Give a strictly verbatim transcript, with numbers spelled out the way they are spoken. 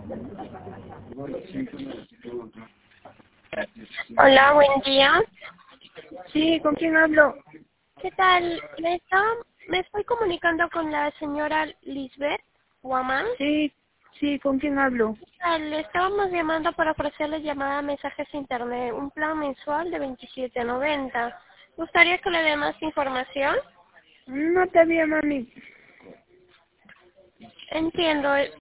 Hola, buen día. Sí, ¿con quién hablo? ¿Qué tal? Me, está, me estoy comunicando con la señora Lisbeth Guamán. Sí, sí, ¿con quién hablo? ¿Qué tal? Le estábamos llamando para ofrecerle llamada a mensajes a internet, un plan mensual de veintisiete noventa. ¿Gustaría que le dé más información? No te vi, mami. Entiendo.